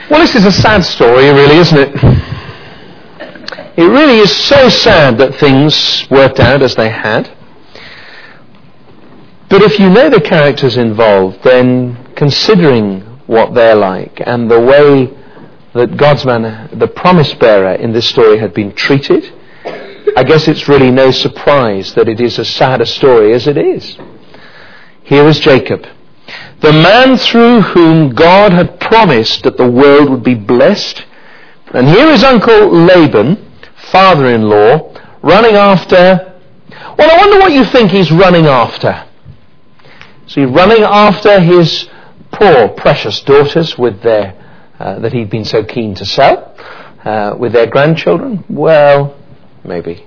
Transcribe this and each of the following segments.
Well, this is a sad story, really, isn't it? It really is so sad that things worked out as they had. But if you know the characters involved, then considering what they're like and the way that God's man, the promise bearer in this story, had been treated, I guess it's really no surprise that it is as sad a story as it is. Here is Jacob, the man through whom God had promised that the world would be blessed. And here is Uncle Laban, father-in-law, running after... Well, I wonder what you think he's running after. Is he running after his poor, precious daughters with their that he'd been so keen to sell, with their grandchildren? Well, maybe.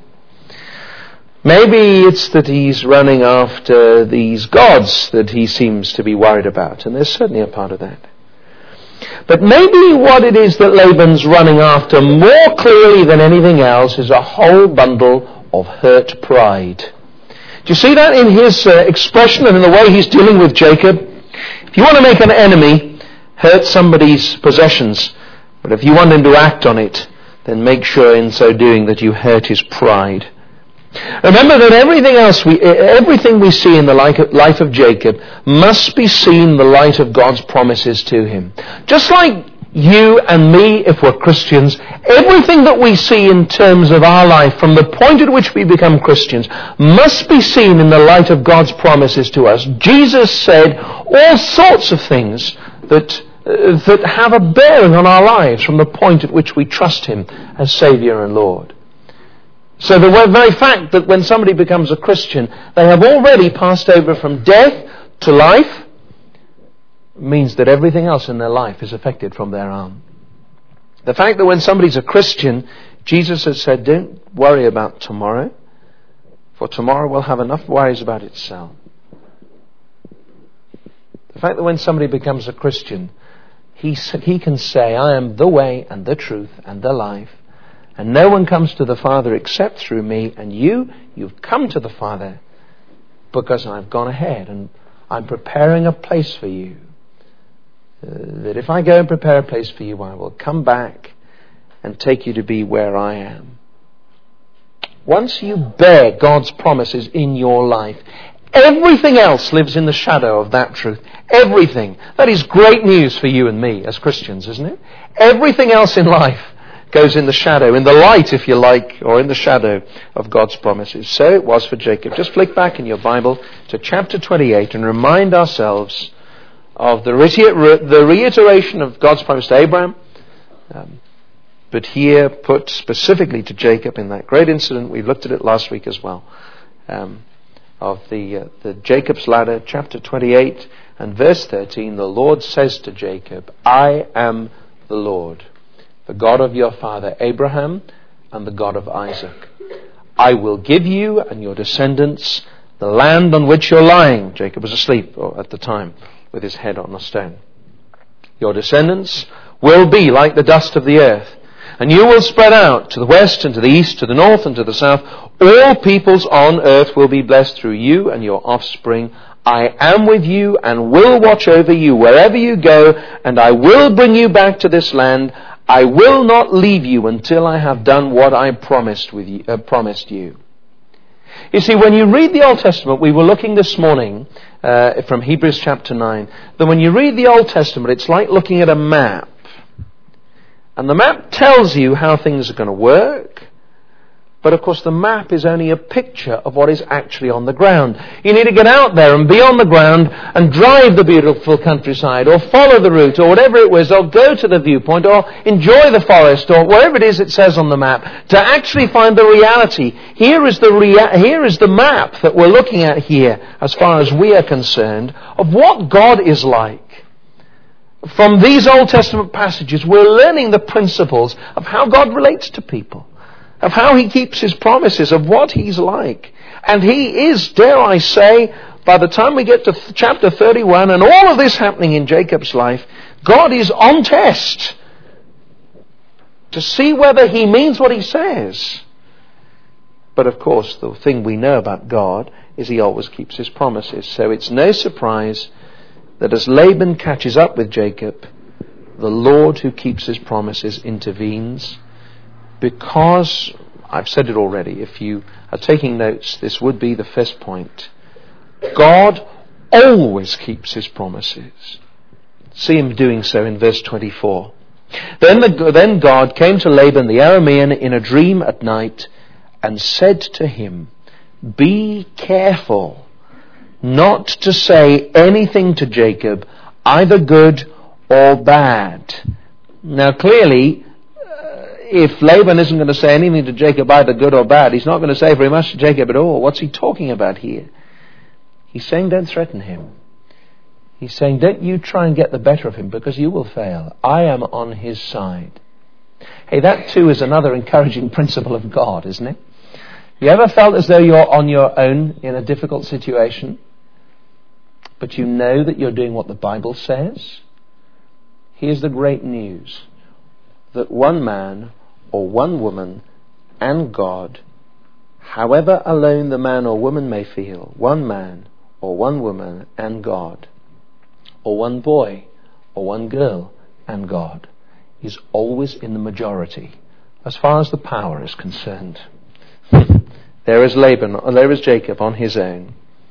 Maybe it's that he's running after these gods that he seems to be worried about, and there's certainly a part of that. But maybe what it is that Laban's running after more clearly than anything else is a whole bundle of hurt pride. Do you see that in his expression and in the way he's dealing with Jacob? If you want to make an enemy, hurt somebody's possessions. But if you want him to act on it, then make sure in so doing that you hurt his pride. Remember that everything we see in the life of Jacob must be seen in the light of God's promises to him. Just like you and me, if we're Christians, everything that we see in terms of our life from the point at which we become Christians must be seen in the light of God's promises to us. Jesus said all sorts of things that have a bearing on our lives from the point at which we trust him as Saviour and Lord. So the very fact that when somebody becomes a Christian, they have already passed over from death to life means that everything else in their life is affected from there on. The fact that when somebody's a Christian, Jesus has said, don't worry about tomorrow, for tomorrow will have enough worries about itself. The fact that when somebody becomes a Christian, he can say, I am the way and the truth and the life, and no one comes to the Father except through me, and you've come to the Father because I've gone ahead and I'm preparing a place for you. That if I go and prepare a place for you, I will come back and take you to be where I am. Once you bear God's promises in your life, everything else lives in the shadow of that truth. Everything. That is great news for you and me as Christians, isn't it? Everything else in life goes in the shadow, in the light, if you like, or in the shadow of God's promises. So it was for Jacob. Just flick back in your Bible to chapter 28 and remind ourselves of the reiteration of God's promise to Abraham, but here put specifically to Jacob in that great incident. We looked at it last week as well, of the Jacob's ladder, chapter 28 and verse 13. The Lord says to Jacob, I am the Lord, the God of your father Abraham and the God of Isaac. I will give you and your descendants the land on which you're lying. Jacob was asleep at the time with his head on a stone. Your descendants will be like the dust of the earth, and you will spread out to the west and to the east, to the north and to the south. All peoples on earth will be blessed through you and your offspring. I am with you and will watch over you wherever you go, and I will bring you back to this land. I will not leave you until I have done what I promised you. You see, when you read the Old Testament, we were looking this morning from Hebrews chapter 9, that when you read the Old Testament, it's like looking at a map. And the map tells you how things are going to work. But of course the map is only a picture of what is actually on the ground. You need to get out there and be on the ground and drive the beautiful countryside, or follow the route, or whatever it was, or go to the viewpoint, or enjoy the forest, or whatever it is it says on the map, to actually find the reality. Here is the map that we're looking at here, as far as we are concerned, of what God is like. From these Old Testament passages, we're learning the principles of how God relates to people, of how he keeps his promises, of what he's like. And he is, dare I say, by the time we get to chapter 31 and all of this happening in Jacob's life, God is on test to see whether he means what he says. But of course, the thing we know about God is he always keeps his promises. So it's no surprise that as Laban catches up with Jacob, the Lord who keeps his promises intervenes, because, I've said it already, if you are taking notes, this would be the first point. God always keeps his promises. See him doing so in verse 24. Then God came to Laban the Aramean in a dream at night and said to him, "Be careful not to say anything to Jacob, either good or bad." Now clearly, if Laban isn't going to say anything to Jacob, either good or bad, he's not going to say very much to Jacob at all. What's he talking about here? He's saying don't threaten him. He's saying don't you try and get the better of him, because you will fail. I am on his side. Hey, that too is another encouraging principle of God, isn't it? You ever felt as though you're on your own in a difficult situation, but you know that you're doing what the Bible says? Here's the great news, that one man or one woman and God, however alone the man or woman may feel, one man or one woman and God, or one boy or one girl and God, is always in the majority as far as the power is concerned. There is Jacob on his own.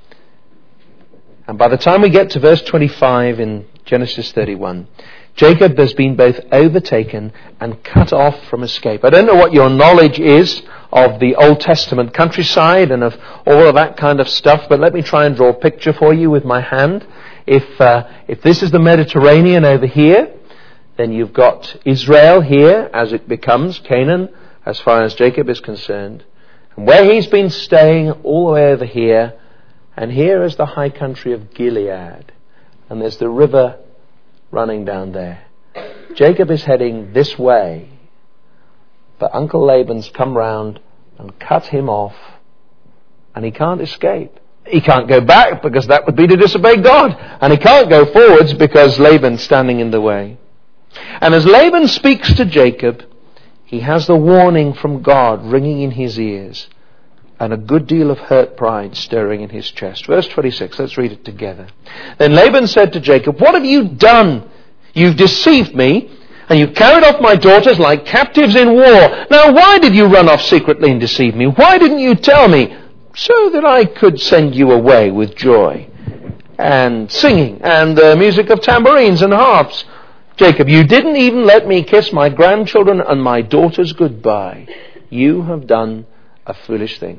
And by the time we get to verse 25 in Genesis 31, Jacob has been both overtaken and cut off from escape. I don't know what your knowledge is of the Old Testament countryside and of all of that kind of stuff, but let me try and draw a picture for you with my hand. If this is the Mediterranean over here, then you've got Israel here as it becomes Canaan as far as Jacob is concerned. And where he's been staying all the way over here, and here is the high country of Gilead. And there's the river running down there. Jacob is heading this way, but Uncle Laban's come round and cut him off, and he can't escape. He can't go back because that would be to disobey God, and he can't go forwards because Laban's standing in the way. And as Laban speaks to Jacob, he has the warning from God ringing in his ears, and a good deal of hurt pride stirring in his chest. Verse 26, let's read it together. Then Laban said to Jacob, "What have you done? You've deceived me, and you've carried off my daughters like captives in war. Now why did you run off secretly and deceive me? Why didn't you tell me, so that I could send you away with joy and singing and the music of tambourines and harps? Jacob, you didn't even let me kiss my grandchildren and my daughters goodbye. You have done a foolish thing."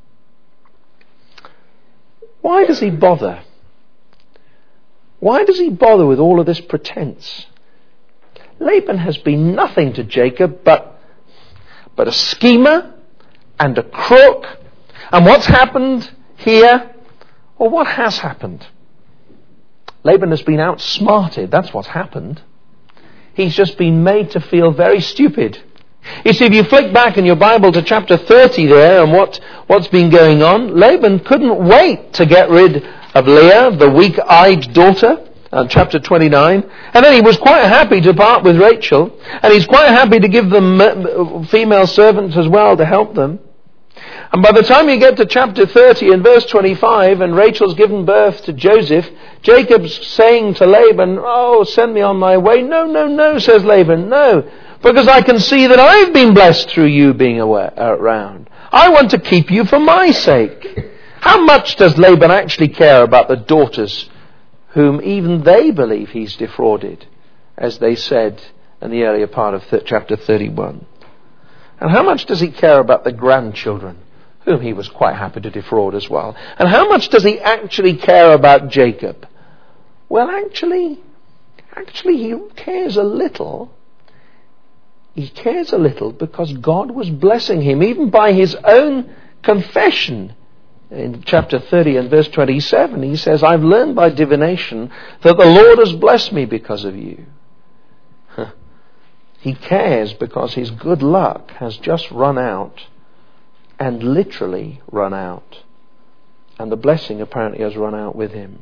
Why does he bother? Why does he bother with all of this pretense? Laban has been nothing to Jacob but a schemer and a crook. And what's happened here? Or what has happened? Laban has been outsmarted. That's what's happened. He's just been made to feel very stupid. You see, if you flick back in your Bible to chapter 30 there and what's been going on, Laban couldn't wait to get rid of Leah, the weak-eyed daughter, chapter 29. And then he was quite happy to part with Rachel. And he's quite happy to give them female servants as well to help them. And by the time you get to chapter 30 and verse 25, and Rachel's given birth to Joseph, Jacob's saying to Laban, "Oh, send me on my way." No, says Laban, "no. Because I can see that I've been blessed through you being around. I want to keep you for my sake." How much does Laban actually care about the daughters whom even they believe he's defrauded, as they said in the earlier part of chapter 31? And how much does he care about the grandchildren, whom he was quite happy to defraud as well? And how much does he actually care about Jacob? Well, actually he cares a little. He cares a little because God was blessing him, even by his own confession. In chapter 30 and verse 27, he says, "I've learned by divination that the Lord has blessed me because of you." He cares because his good luck has just run out, and literally run out. And the blessing apparently has run out with him.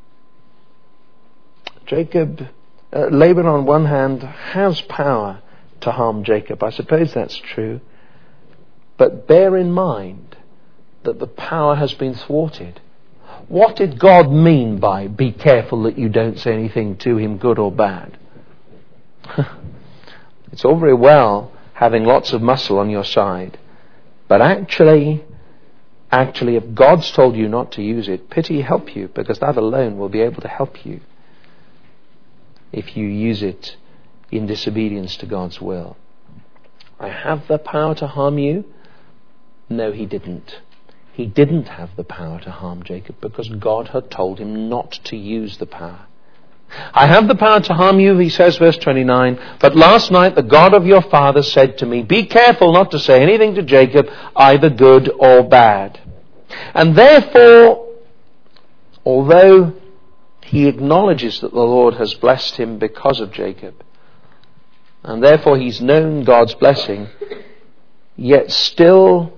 Laban on one hand has power to harm Jacob. I suppose that's true. But bear in mind that the power has been thwarted. What did God mean by "be careful that you don't say anything to him, good or bad"? It's all very well having lots of muscle on your side, but actually, if God's told you not to use it, pity help you, because that alone will be able to help you if you use it in disobedience to God's will. I have the power to harm you? No, he didn't. He didn't have the power to harm Jacob because God had told him not to use the power. I have the power to harm you, he says, verse 29, but last night the God of your father said to me, be careful not to say anything to Jacob, either good or bad. And therefore, although he acknowledges that the Lord has blessed him because of Jacob, and therefore he's known God's blessing, yet still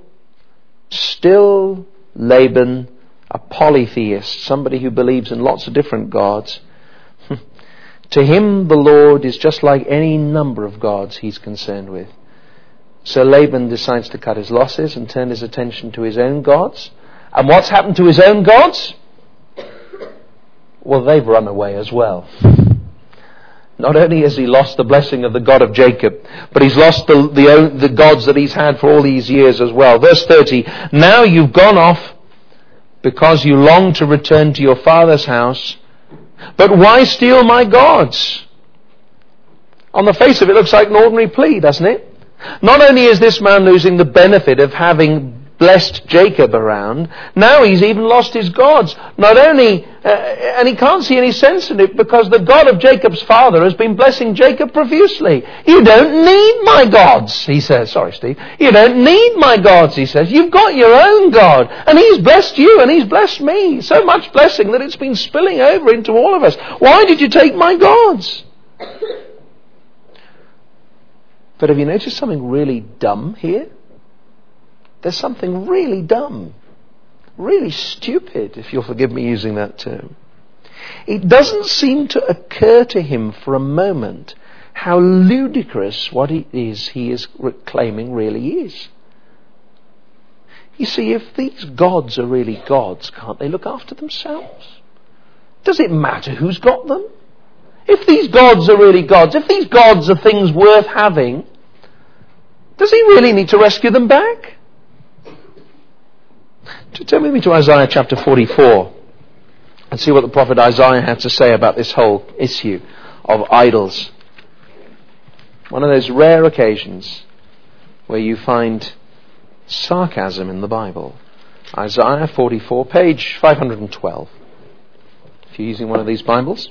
Laban, a polytheist, somebody who believes in lots of different gods, to him the Lord is just like any number of gods he's concerned with. So Laban decides to cut his losses and turn his attention to his own gods. And what's happened to his own gods? Well, they've run away as well. Not only has he lost the blessing of the God of Jacob, but he's lost the gods that he's had for all these years as well. Verse 30, now you've gone off because you long to return to your father's house. But why steal my gods? On the face of it, looks like an ordinary plea, doesn't it? Not only is this man losing the benefit of having blessed Jacob around, now he's even lost his gods. Not only, and he can't see any sense in it because the God of Jacob's father has been blessing Jacob profusely. You don't need my gods, he says. Sorry, Steve. You don't need my gods, he says. You've got your own God. And he's blessed you and he's blessed me. So much blessing that it's been spilling over into all of us. Why did you take my gods? But have you noticed something really dumb here? There's something really dumb, really stupid, if you'll forgive me using that term. It doesn't seem to occur to him for a moment how ludicrous what it is he is claiming really is. You see, if these gods are really gods, can't they look after themselves? Does it matter who's got them? If these gods are really gods, if these gods are things worth having, does he really need to rescue them back? Turn with me to Isaiah chapter 44 and see what the prophet Isaiah had to say about this whole issue of idols. One of those rare occasions where you find sarcasm in the Bible. Isaiah 44, page 512. If you're using one of these Bibles.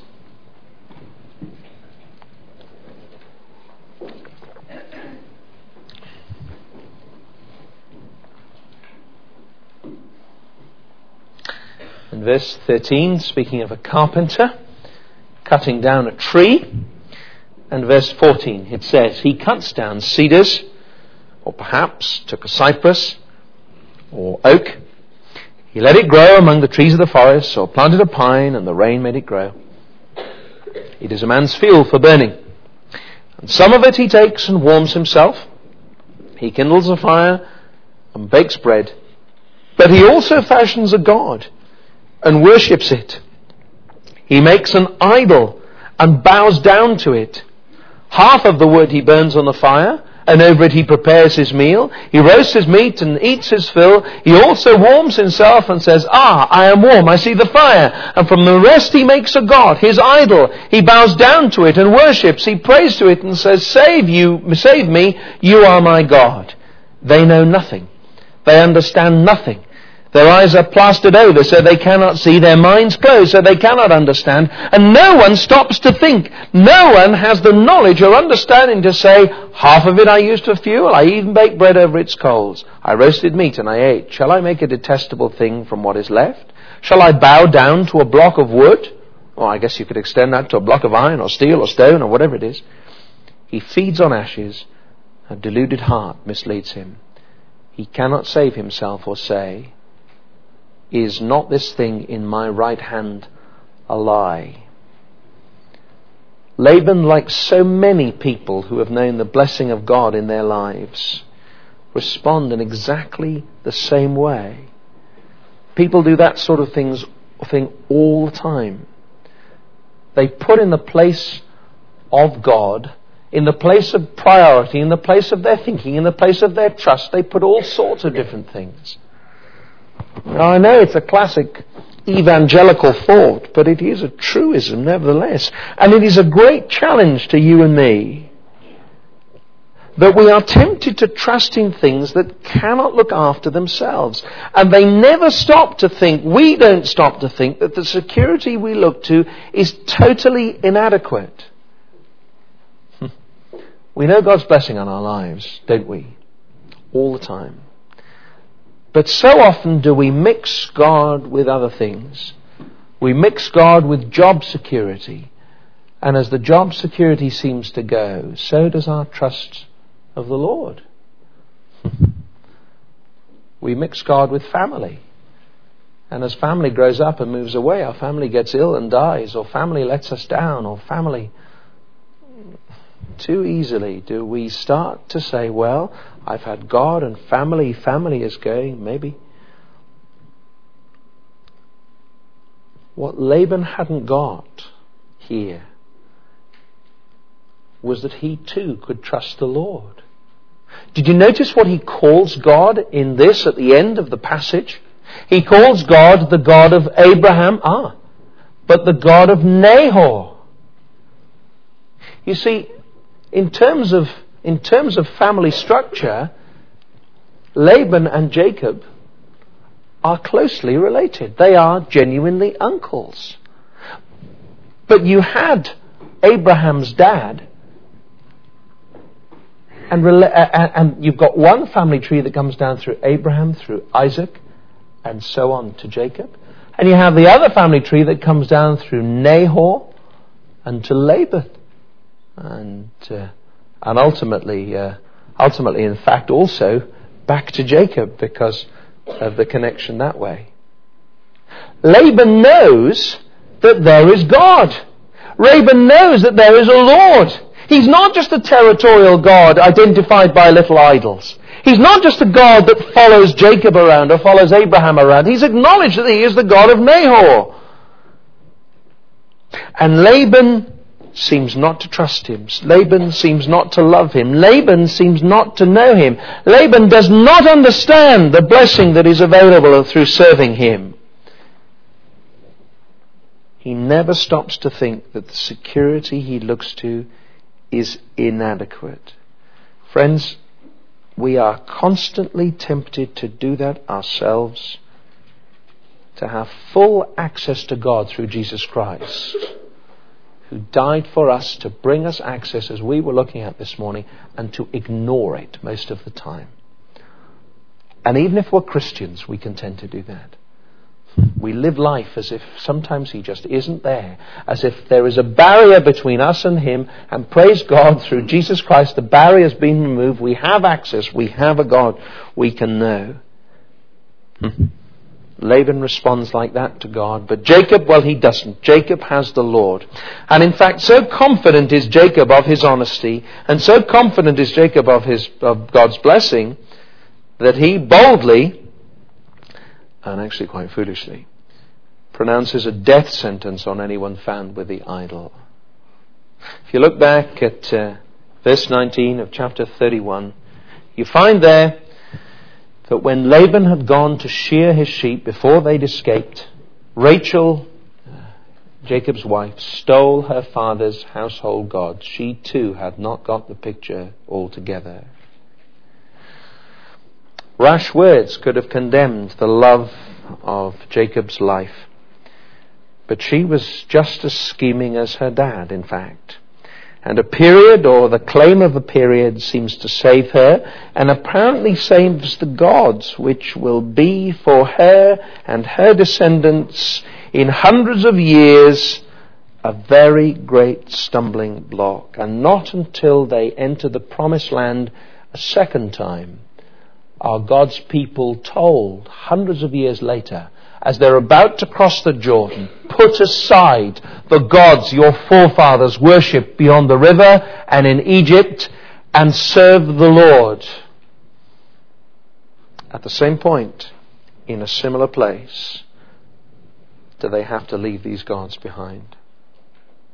In verse 13, speaking of a carpenter cutting down a tree, and verse 14, it says, he cuts down cedars, or perhaps took a cypress, or oak. He let it grow among the trees of the forest, or planted a pine, and the rain made it grow. It is a man's fuel for burning. And some of it he takes and warms himself. He kindles a fire and bakes bread. But he also fashions a god and worships it. He makes an idol and bows down to it. Half of the wood he burns on the fire, and over it he prepares his meal. He roasts his meat and eats his fill. He also warms himself and says, I am warm, I see the fire. And from the rest he makes a god, his idol. He bows down to it and worships. He prays to it and says, save me, you are my God. They know nothing. They understand nothing. Their eyes are plastered over so they cannot see. Their minds closed so they cannot understand. And no one stops to think. No one has the knowledge or understanding to say, half of it I used for fuel. I even baked bread over its coals. I roasted meat and I ate. Shall I make a detestable thing from what is left? Shall I bow down to a block of wood? Or I guess you could extend that to a block of iron or steel or stone or whatever it is. He feeds on ashes. A deluded heart misleads him. He cannot save himself or say, is not this thing in my right hand a lie? Laban, like so many people who have known the blessing of God in their lives, respond in exactly the same way. People do that sort of thing all the time. They put in the place of God in the place of priority, in the place of their thinking, in the place of their trust, they put all sorts of different things. Now, I know it's a classic evangelical thought, but it is a truism nevertheless. And it is a great challenge to you and me that we are tempted to trust in things that cannot look after themselves. And they never stop to think, we don't stop to think, that the security we look to is totally inadequate. We know God's blessing on our lives, don't we? All the time. But so often do we mix God with other things. We mix God with job security. And as the job security seems to go, so does our trust of the Lord. We mix God with family. And as family grows up and moves away, our family gets ill and dies, or family lets us down, or family... Too easily do we start to say, well, I've had God and family is going, maybe. What Laban hadn't got here was that he too could trust the Lord. Did you notice what he calls God in this at the end of the passage? He calls God the God of Abraham, but the God of Nahor. You see, in terms of family structure, Laban and Jacob are closely related. They are genuinely uncles. But you had Abraham's dad, and you've got one family tree that comes down through Abraham, through Isaac, and so on to Jacob. And you have the other family tree that comes down through Nahor and to Laban. And ultimately, in fact, also back to Jacob because of the connection that way. Laban knows that there is God. Laban knows that there is a Lord. He's not just a territorial God identified by little idols. He's not just a God that follows Jacob around or follows Abraham around. He's acknowledged that he is the God of Nahor. And Laban seems not to trust him. Laban seems not to love him. Laban seems not to know him. Laban does not understand the blessing that is available through serving him. He never stops to think that the security he looks to is inadequate. Friends, we are constantly tempted to do that ourselves, to have full access to God through Jesus Christ, who died for us to bring us access, as we were looking at this morning, and to ignore it most of the time. And even if we're Christians, we can tend to do that. We live life as if sometimes he just isn't there, as if there is a barrier between us and him, and praise God, through Jesus Christ the barrier has been removed. We have access, we have a God we can know. Laban responds like that to God, but Jacob, well, he doesn't. Jacob has the Lord. And in fact, so confident is Jacob of his honesty, and so confident is Jacob of God's blessing, that he boldly, and actually quite foolishly, pronounces a death sentence on anyone found with the idol. If you look back at verse 19 of chapter 31, you find there that when Laban had gone to shear his sheep before they'd escaped, Rachel, Jacob's wife, stole her father's household gods. She too had not got the picture altogether. Rash words could have condemned the love of Jacob's life, but she was just as scheming as her dad, in fact. And a period, or the claim of a period, seems to save her, and apparently saves the gods, which will be for her and her descendants in hundreds of years a very great stumbling block. And not until they enter the promised land a second time are God's people told, hundreds of years later, as they're about to cross the Jordan, put aside the gods your forefathers worshipped beyond the river and in Egypt, and serve the Lord. At the same point, in a similar place, do they have to leave these gods behind.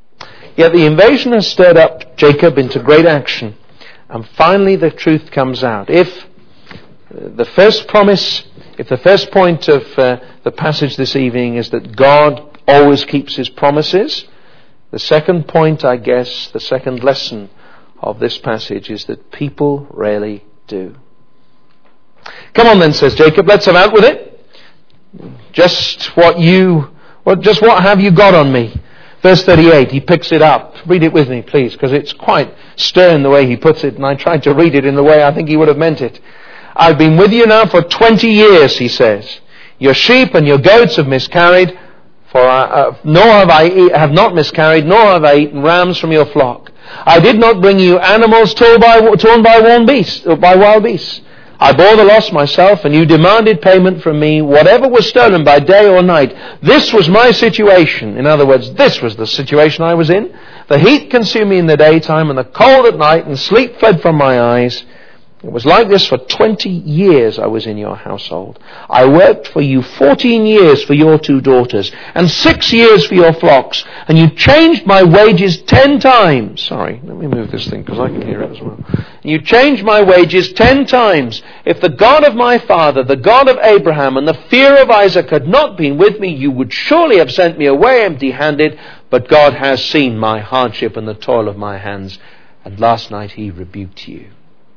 Yet the invasion has stirred up Jacob into great action. And finally the truth comes out. If the first point of the passage this evening is that God always keeps his promises, the second point, I guess, the second lesson of this passage is that people rarely do. Come on then, says Jacob, let's have out with it. Just what have you got on me? Verse 38, he picks it up. Read it with me, please, because it's quite stern the way he puts it, and I tried to read it in the way I think he would have meant it. I've been with you now for 20 years, he says. Your sheep and your goats have miscarried, have not miscarried, nor have I eaten rams from your flock. I did not bring you animals torn by wild beasts. I bore the loss myself, and you demanded payment from me, whatever was stolen by day or night. This was my situation. In other words, this was the situation I was in. The heat consumed me in the daytime, and the cold at night, and sleep fled from my eyes. It was like this for 20 years I was in your household. I worked for you 14 years for your 2 daughters, and 6 years for your flocks, and you changed my wages 10 times. Sorry, let me move this thing because I can hear it as well. You changed my wages 10 times. If the God of my father, the God of Abraham, and the fear of Isaac had not been with me, you would surely have sent me away empty-handed, but God has seen my hardship and the toil of my hands, and last night he rebuked you.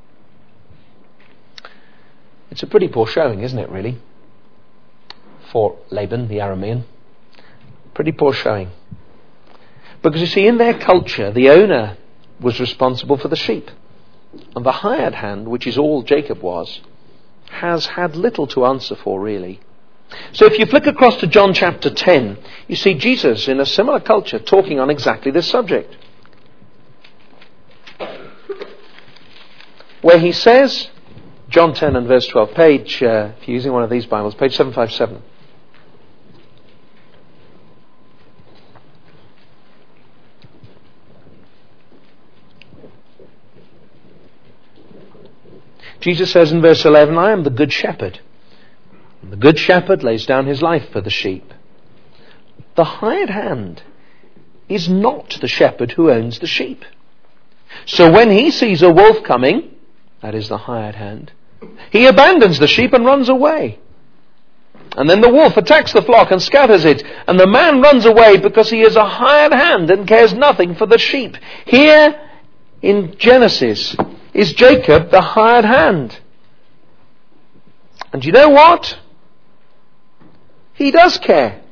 It's a pretty poor showing, isn't it, really? For Laban, the Aramean. Pretty poor showing. Because you see, in their culture, the owner was responsible for the sheep. And the hired hand, which is all Jacob was, has had little to answer for, really. So if you flick across to John chapter 10, you see Jesus in a similar culture talking on exactly this subject. Where he says, John 10 and verse 12, if you're using one of these Bibles, page 757. Jesus says in verse 11, I am the good shepherd. And the good shepherd lays down his life for the sheep. The hired hand is not the shepherd who owns the sheep. So when he sees a wolf coming, that is the hired hand, he abandons the sheep and runs away. And then the wolf attacks the flock and scatters it. And the man runs away because he is a hired hand and cares nothing for the sheep. Here in Genesis is Jacob the hired hand. And you know what? He does care.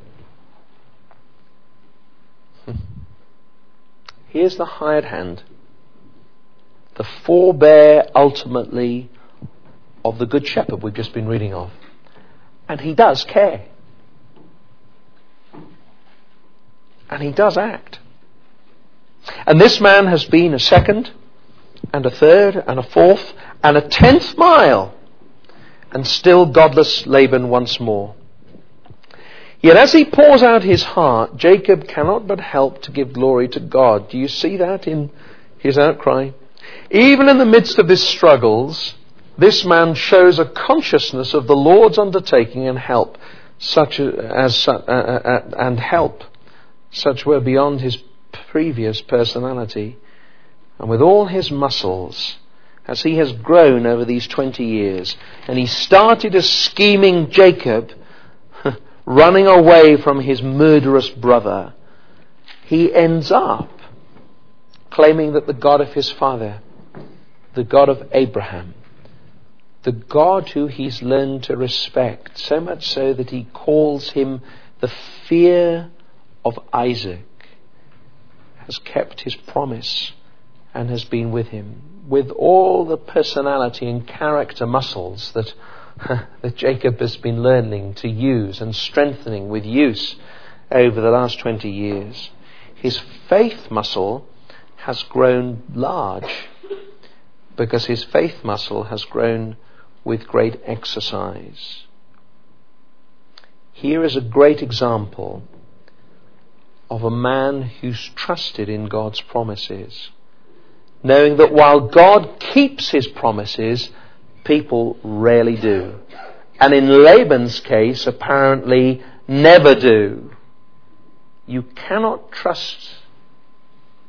Here's the hired hand. The forebear ultimately of the good shepherd we've just been reading of. And he does care. And he does act. And this man has been a second and a third and a fourth and a 10th mile, and still godless Laban once more. Yet as he pours out his heart, Jacob cannot but help to give glory to God. Do you see that in his outcry? Even in the midst of his struggles, this man shows a consciousness of the Lord's undertaking and help, such were beyond his previous personality. And with all his muscles, as he has grown over these 20 years, and he started as scheming Jacob, running away from his murderous brother, he ends up claiming that the God of his father, the God of Abraham, the God who he's learned to respect, so much so that he calls him the fear of Isaac, has kept his promise and has been with him, with all the personality and character muscles that Jacob has been learning to use and strengthening with use over the last 20 years. His faith muscle has grown large because his faith muscle has grown with great exercise. Here is a great example of a man who's trusted in God's promises, knowing that while God keeps his promises, people rarely do. And in Laban's case, apparently never do. You cannot trust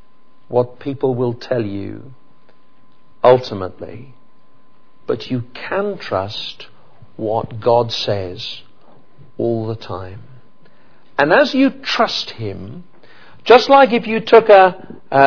what people will tell you ultimately, but you can trust what God says all the time. And as you trust Him, just like if you took a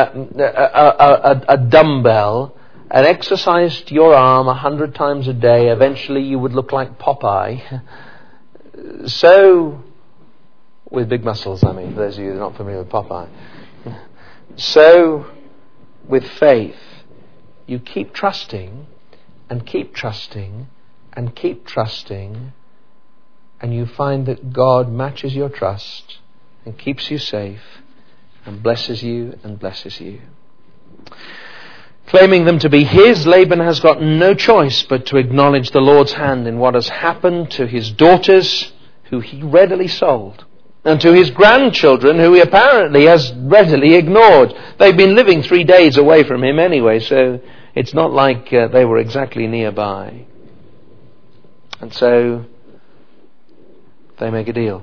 dumbbell and exercised your arm 100 times a day, eventually you would look like Popeye. So, with big muscles, I mean, for those of you who are not familiar with Popeye. So, with faith, you keep trusting and keep trusting and keep trusting, and you find that God matches your trust and keeps you safe and blesses you and blesses you. Claiming them to be his, Laban has got no choice but to acknowledge the Lord's hand in what has happened to his daughters, who he readily sold, and to his grandchildren, who he apparently has readily ignored. They've been living 3 days away from him anyway, so it's not like they were exactly nearby. And so they make a deal.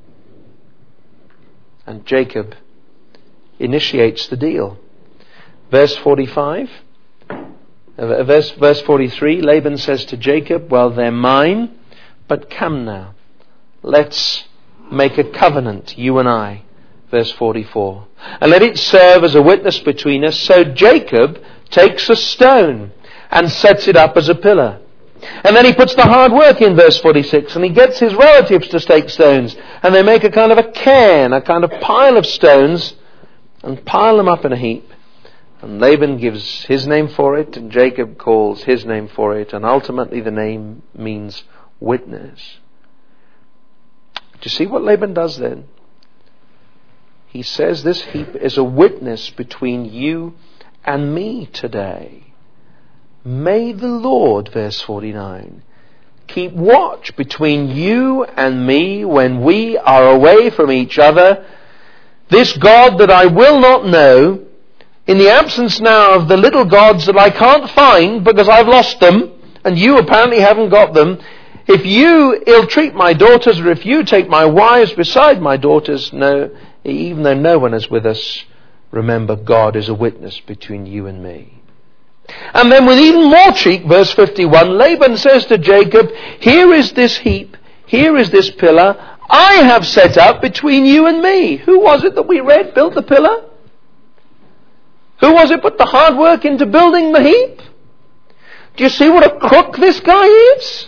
And Jacob initiates the deal. Verse 45, verse 43, Laban says to Jacob, well, they're mine, but come now, let's make a covenant, you and I. Verse 44, and let it serve as a witness between us. So Jacob takes a stone and sets it up as a pillar. And then he puts the hard work in, verse 46, and he gets his relatives to stake stones, and they make a kind of a cairn, a kind of pile of stones, and pile them up in a heap. And Laban gives his name for it, and Jacob calls his name for it, and ultimately the name means witness. Do you see what Laban does then? He says this heap is a witness between you and me today. May the Lord, verse 49, keep watch between you and me when we are away from each other. This God that I will not know, in the absence now of the little gods that I can't find because I've lost them, and you apparently haven't got them, if you ill-treat my daughters, or if you take my wives beside my daughters, no, even though no one is with us, remember God is a witness between you and me. And then with even more cheek, verse 51, Laban says to Jacob, here is this heap, here is this pillar, I have set up between you and me. Who was it that we read built the pillar? Who was it put the hard work into building the heap? Do you see what a crook this guy is?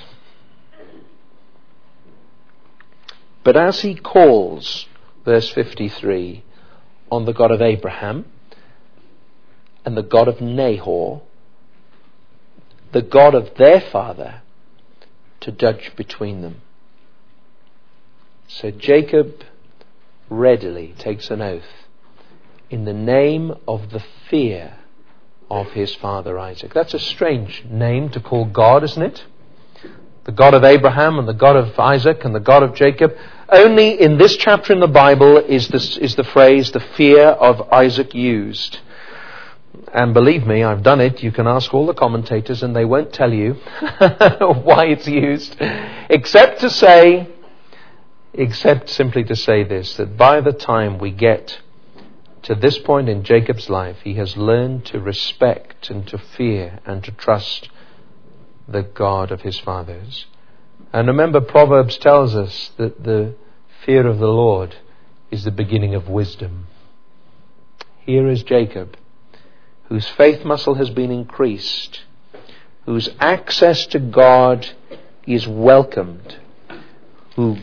But as he calls, verse 53, on the God of Abraham and the God of Nahor, the God of their father, to judge between them. So Jacob readily takes an oath in the name of the fear of his father Isaac. That's a strange name to call God, isn't it? The God of Abraham and the God of Isaac and the God of Jacob. Only in this chapter in the Bible is the phrase, the fear of Isaac, used. And believe me, I've done it. You can ask all the commentators and they won't tell you why it's used, except simply to say this, that by the time we get to this point in Jacob's life, he has learned to respect and to fear and to trust the God of his fathers. And remember, Proverbs tells us that the fear of the Lord is the beginning of wisdom. Here is Jacob, whose faith muscle has been increased, whose access to God is welcomed, who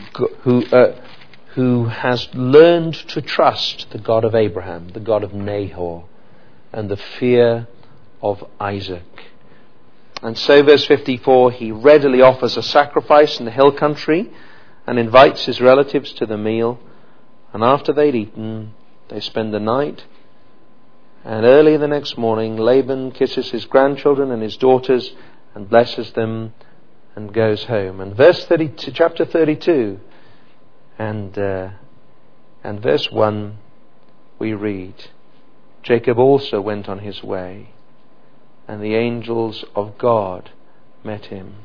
has learned to trust the God of Abraham, the God of Nahor, and the fear of Isaac. And so, verse 54, he readily offers a sacrifice in the hill country and invites his relatives to the meal. And after they'd eaten, they spend the night. And early the next morning, Laban kisses his grandchildren and his daughters and blesses them and goes home. And chapter 32 and verse 1, we read, Jacob also went on his way, and the angels of God met him.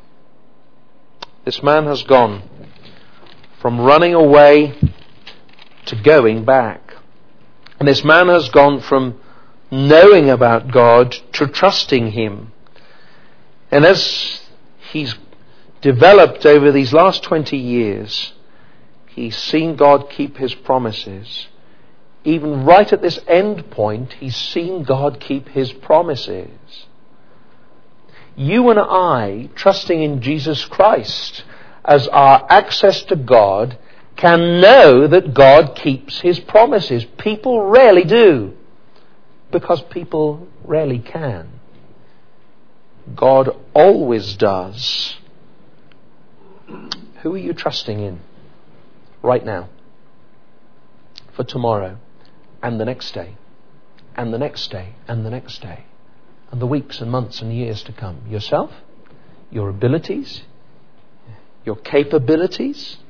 This man has gone from running away to going back. And this man has gone from knowing about God to trusting Him. And as he's developed over these last 20 years, he's seen God keep His promises. Even right at this end point, he's seen God keep His promises. You and I, trusting in Jesus Christ as our access to God, can know that God keeps His promises. People rarely do, because people rarely can. God always does. Who are you trusting in right now? For tomorrow, and the next day, and the next day, and the next day, and the weeks and months and years to come? Yourself? Your abilities? Your capabilities?